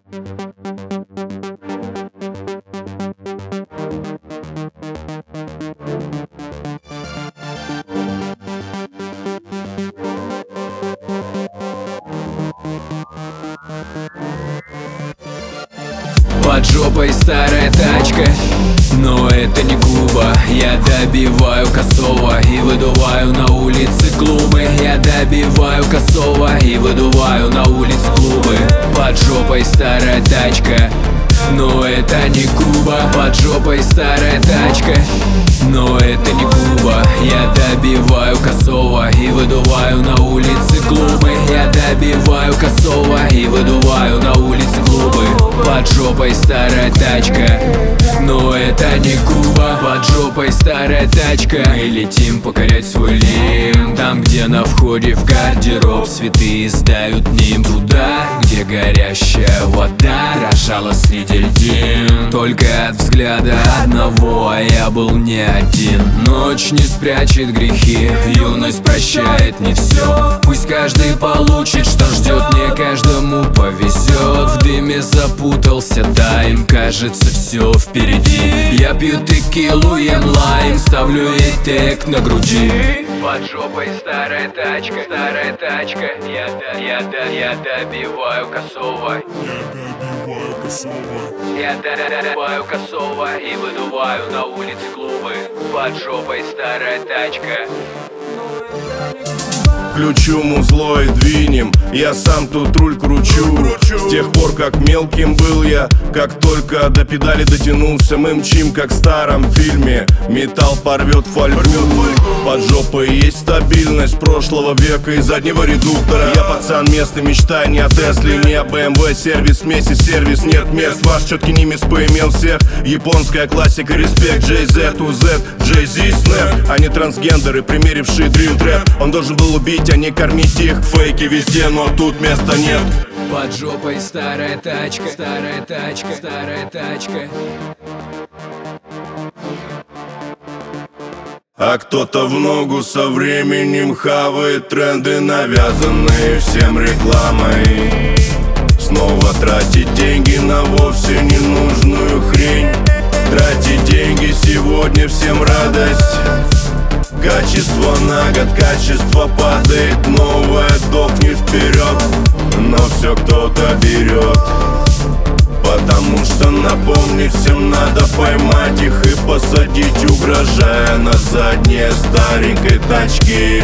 Под жопой старая тачка, но это не Куба. Я добиваю косого и выдуваю на улице клубы. Я добиваю косого и выдуваю на улице клубы. Под жопой старая тачка, но это не Куба. Под жопой старая тачка, но это не Куба. Я добиваю косого и выдуваю на улице клубы. Я добиваю косого и выдуваю на улице клубы. Под жопой старая тачка, но это не Куба. Под жопой старая тачка. Мы летим покорять свой Лим. Там, где на входе в гардероб цветы сдают ним. Туда, где горящая вода дрожала среди льдин. Только от взгляда одного я был не один. Ночь не спрячет грехи, юность прощает не все. Пусть каждый получит, что ждет, не каждому повезет. В дыме запутался тайм, кажется все впереди. Я пью текилу, ем лайм, ставлю ей тег на груди. Под жопой старая тачка, старая тачка. Я добиваю косого. Я добиваю косого и выдуваю на улице клубы. Под жопой старая тачка. Включу музло и двинем, я сам тут руль кручу. С тех пор, как мелким был я, как только до педали дотянулся, мы мчим, как в старом фильме. Металл порвет фольгу. Под жопой есть стабильность прошлого века и заднего редуктора. Я пацан местный, мечтай не о Тесле, не о BMW. Сервис, смеси, сервис, нет мест. Ваш четкий немец поимел всех. Японская классика, респект. Jay-Z, UZ, Jay-Z, Snap. Они трансгендеры, примерившие Dream Trap. Он должен был убить, а не кормить их. Фейки везде, но тут места нет. Под жопой старая тачка, старая тачка, старая тачка. А кто-то в ногу со временем хавает тренды, навязанные всем рекламой. Снова тратить деньги на вовсе ненужную хрень. Тратить деньги сегодня всем радость. Качество на год, качество падает, новое дохнет вперед. Но все кто-то берет, потому что напомнить всем надо поймать их и посадить, угрожая на задние старенькой тачки.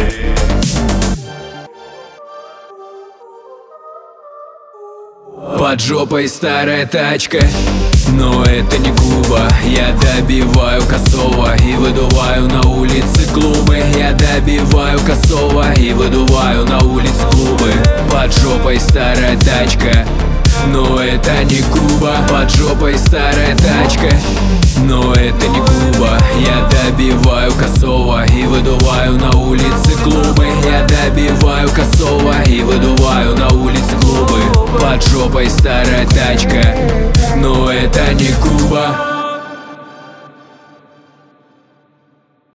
Под жопой старая тачка, но это не Куба. Я добиваю косого и выдуваю на улице клубы. Я добиваю косого и выдуваю на улице клубы. Под жопой старая тачка, но это не Куба. Под жопой старая тачка, но это не Куба. Я добиваю косого и выдуваю на улице клубы. Я добиваю косого и выдуваю на улице клубы. Под жопой старая тачка, но это не Куба.